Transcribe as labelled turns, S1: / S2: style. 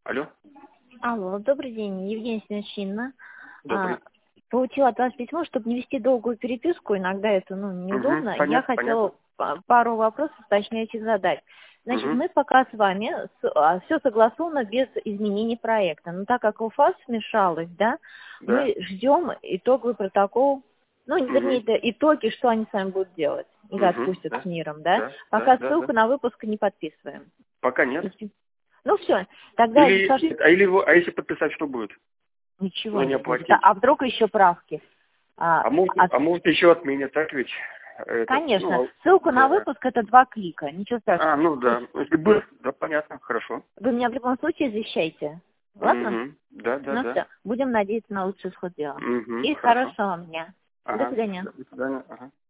S1: Алло.
S2: Алло, добрый день, Евгения Синочинна.
S1: Добрый.
S2: Получила от вас письмо, чтобы не вести долгую переписку, иногда это неудобно. Я
S1: Понятно,
S2: хотела
S1: понятно.
S2: пару вопросов уточняющих задать. Значит, мы пока с вами все согласовано без изменений проекта. Но так как УФАС смешалось, да,
S1: Да.
S2: мы ждем итоговый протокол, вернее, это итоги, что они с вами будут делать. Или отпустят
S1: Да.
S2: с миром, да?
S1: Да.
S2: Пока
S1: Да.
S2: ссылку на выпуск не подписываем.
S1: Пока нет.
S2: Ну все, тогда
S1: Если подписать, что будет?
S2: ничего
S1: Ну, не
S2: не будет.
S1: оплатить.
S2: А вдруг еще правки?
S1: Может еще отменят, так ведь?
S2: Конечно. Ссылку на выпуск это 2 клика. Ничего страшного.
S1: Да. Если будет, да, понятно, хорошо.
S2: Вы меня в любом случае извещайте. Ладно?
S1: Да.
S2: Все. Будем надеяться на лучший исход дела. И
S1: Хорошо.
S2: хорошего вам дня. До свидания.
S1: До свидания.